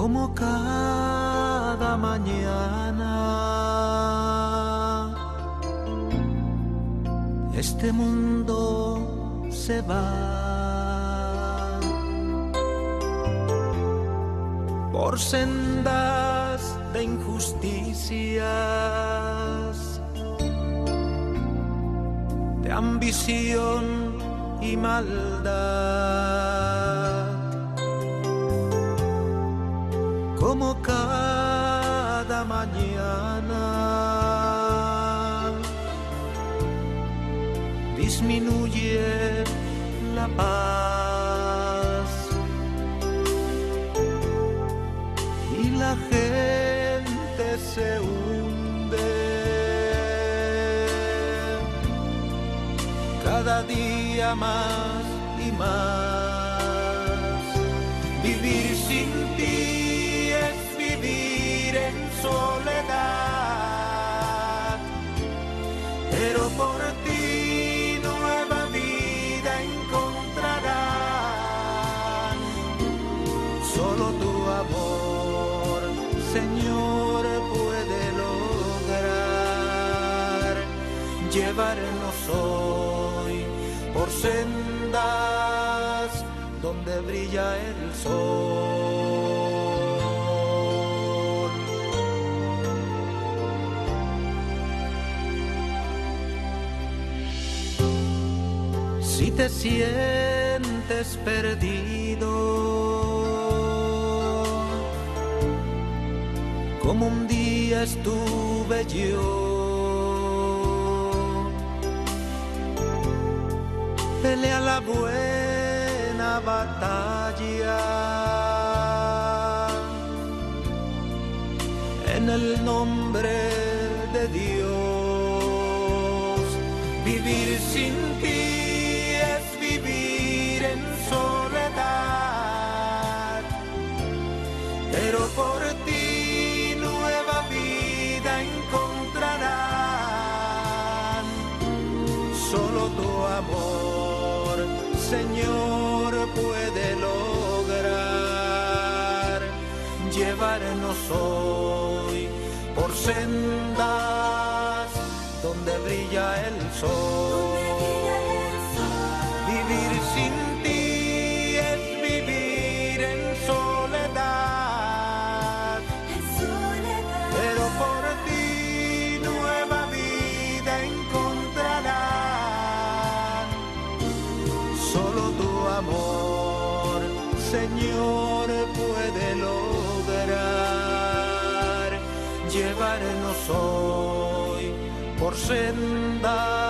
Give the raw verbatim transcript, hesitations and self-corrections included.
como cada mañana. Este mundo se va por sendas de injusticias, de ambición y maldad, como cada mañana disminuye la paz y la gente se hunde cada día más y más. Vivir sin ti es vivir en soledad, pero por ti nueva vida encontrarán. Solo tu amor, Señor, puede lograr llevarnos hoy por sendas donde brilla el sol. Si te sientes perdido, como un día estuve yo, pelea la buena batalla en el nombre de Dios. Vivir sin ti es vivir en soledad, pero por ti nueva vida encontrarán. Solo tu amor, Señor, puede lograr llevarnos hoy por sendas donde brilla el sol. Vivir sin ti es vivir en soledad, pero por ti nueva vida encontrarán. Solo tu amor, Señor, puede lograr llevarnos hoy por sendas